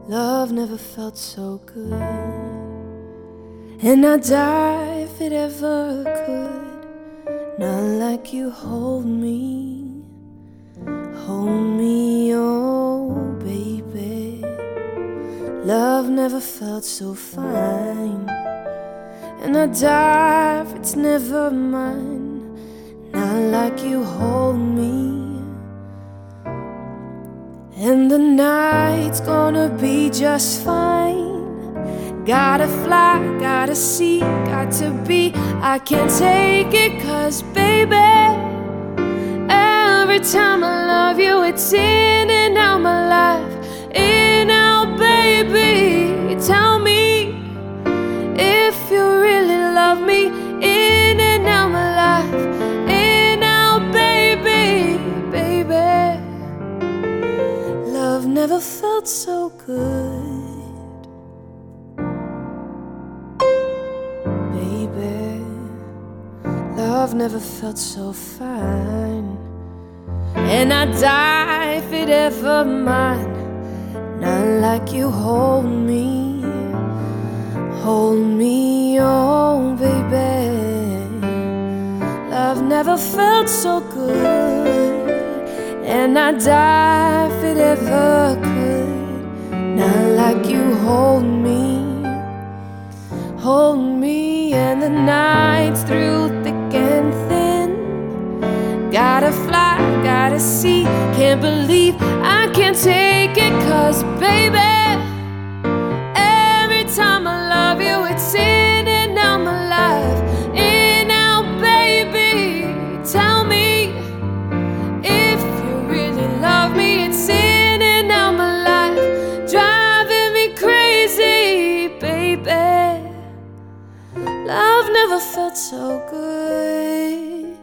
Love never felt so good, and I'd die if it ever could. Not like you hold me, oh baby. Love never felt so fine, and I'd die if it's never mine. Not like you hold me. And the night's gonna be just fine. Gotta fly, gotta see, got to be. I can't take it, 'cause baby, every time I love you, it's in and out my life. In, out, baby. Tell me if you really love me. In and out my life. In, out, baby, baby. Love never felt so good, baby. Love never felt so fine, and I'd die if it ever mine. Not like you hold me, oh baby. Love never felt so good, and I'd die if it ever could. Not like you hold me, and the nights through thick and thin. Gotta fly, gotta see, can't believe I can't take it, 'cause baby, every time I love you, it's in and out my life. In, out, baby. Tell me if you really love me. It's in and out my life, driving me crazy, baby. Love never felt so good.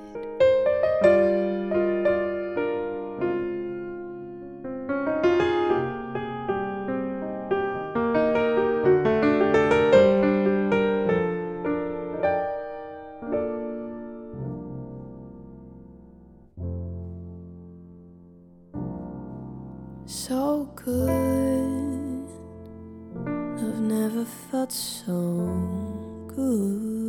So good. Love never felt so good.